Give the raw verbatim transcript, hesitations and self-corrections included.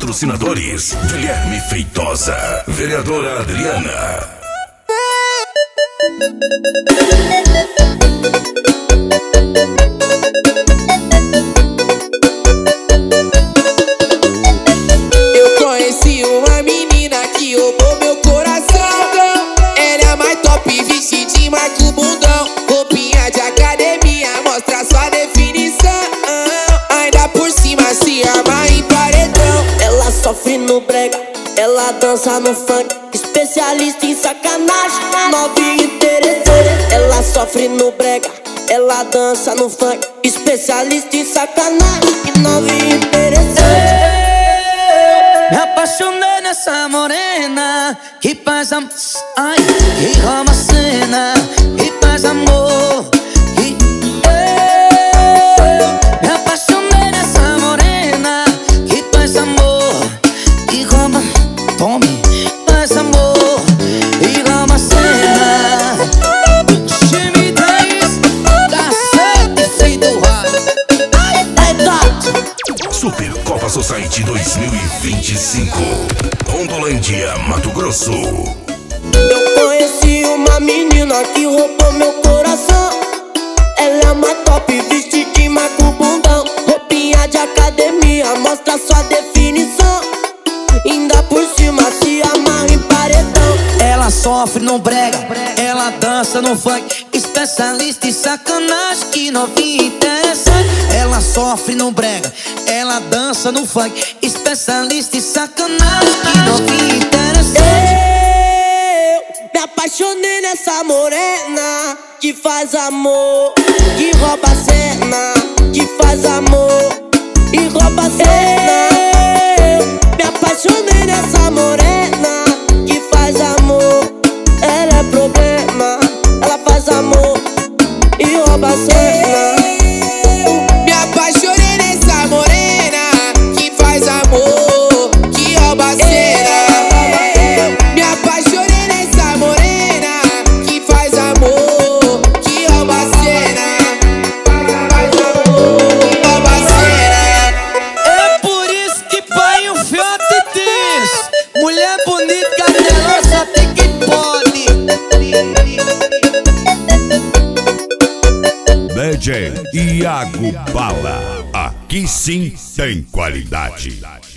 Patrocinadores: Guilherme Feitosa, Vereadora Adriana. Eu conheci uma menina que roubou meu coração. Ela é a mais top, vestidinho, marca o bundão. Roupinha de academia, mostra sua definição. Ainda por cima se arma em paredão. Ela sofre no brega, ela dança no funk. Especialista em sacanagem, novinha interessante. Ela sofre no brega, ela dança no funk. Especialista em sacanagem, novinha interessante. Me apaixonei nessa morena que faz am... Ai, que rouba a cena, que faz amor, que... Eu me apaixonei nessa morena que faz amor, que rouba... Tome, faz amor, e rouba a cena. Time dez, cacete, filho do raio. Ai, é gato. Supercopa Society dois mil e vinte e cinco, Rondolândia, Mato Grosso. Eu conheci uma menina que roubou meu coração. Ela é uma top, vestidinho, marca o bundão. Roupinha de academia, mostra sua definição. Ainda por cima se amarra em paredão. Ela sofre no brega, ela dança no funk. Especialista em sacanagem, que novinha interessante. Ela sofre no brega, ela dança no funk. Especialista em sacanagem, que novinha interessante. Eu me apaixonei nessa morena que faz amor, que rouba a cena, que faz amor e rouba a cena. Eu me apaixonei nessa morena que faz amor. Ela é problema, ela faz amor e rouba a cena. Me apaixonei nessa morena que faz amor, que rouba a cena. Me apaixonei nessa morena que faz amor, que rouba a cena. Faz amor, que rouba a cena. É por isso que pai o fiote diz: mulher bonita, ela só tem que pode. D J Iago Bala, aqui sim tem qualidade.